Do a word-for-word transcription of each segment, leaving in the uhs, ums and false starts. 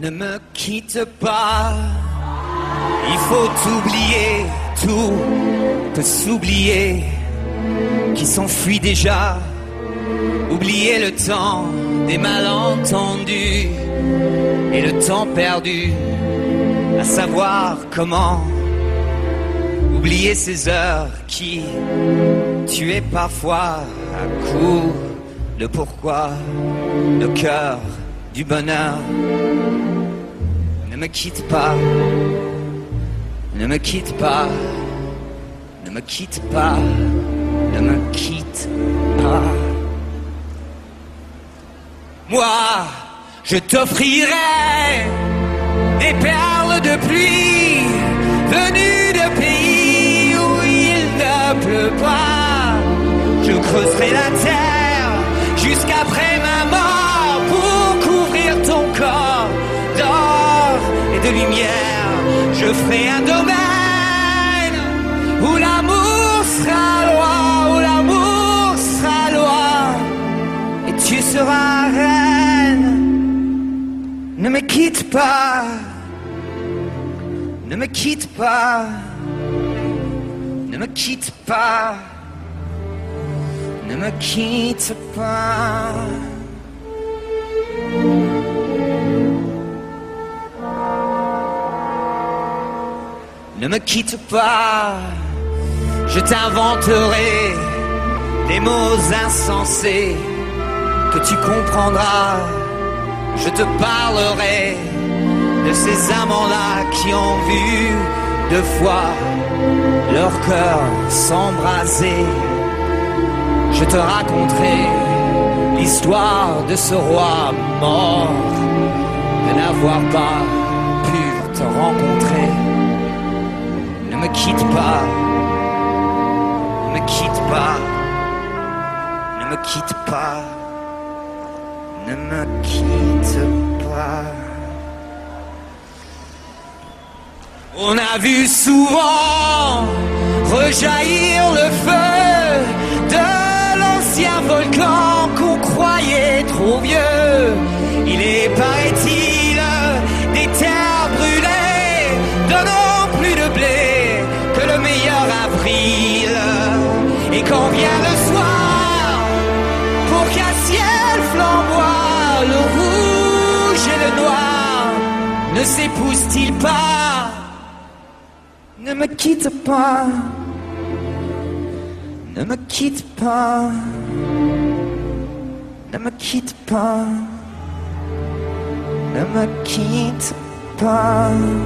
Ne me quitte pas, il faut oublier, tout peut s'oublier, qui s'enfuit déjà. Oublier le temps des malentendus et le temps perdu à savoir comment. Oublier ces heures qui tuaient parfois à coup le pourquoi, le cœur du bonheur. Ne me quitte pas, ne me quitte pas, ne me quitte pas, ne me quitte pas. Moi, je t'offrirai des perles de pluie venues de pays où il ne pleut pas. Je creuserai la terre jusqu'après ma mort pour couvrir ton corps d'or et de lumière. Je ferai un domaine où l'amour sera loi, où l'amour sera loi, et tu seras reine. Ne me quitte pas, ne me quitte pas, ne me quitte pas, ne me quitte pas. Ne me quitte pas, je t'inventerai des mots insensés que tu comprendras. Je te parlerai de ces amants-là qui ont vu deux fois leur cœur s'embraser. Je te raconterai l'histoire de ce roi mort, de n'avoir pas pu te rencontrer. Ne me quitte pas, ne me quitte pas, ne me quitte pas, ne me quitte pas. On a vu souvent rejaillir le feu de l'ancien volcan qu'on croyait trop vieux. Il est, paraît-il, des terres brûlées, donnant plus de blé que le meilleur avril. Et quand vient le soir, pour qu'un ciel flamboie, le rouge et le noir ne s'épousent-ils pas? Ne me quitte pas, ne me quitte pas, ne me quitte pas, ne me quitte pas.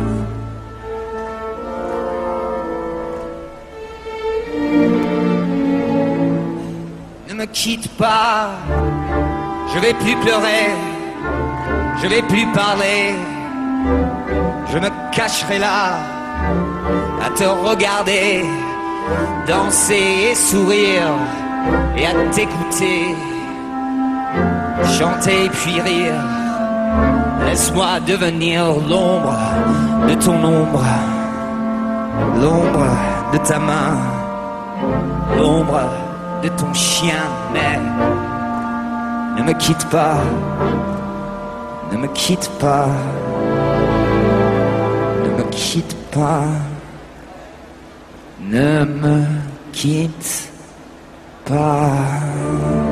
Ne me quitte pas, je vais plus pleurer, je vais plus parler, je me cacherai là à te regarder, danser et sourire, et à t'écouter, chanter puis rire. Laisse-moi devenir l'ombre de ton ombre, l'ombre de ta main, l'ombre de ton chien, mais ne me quitte pas, ne me quitte pas, ne me quitte pas, ne me quitte pas.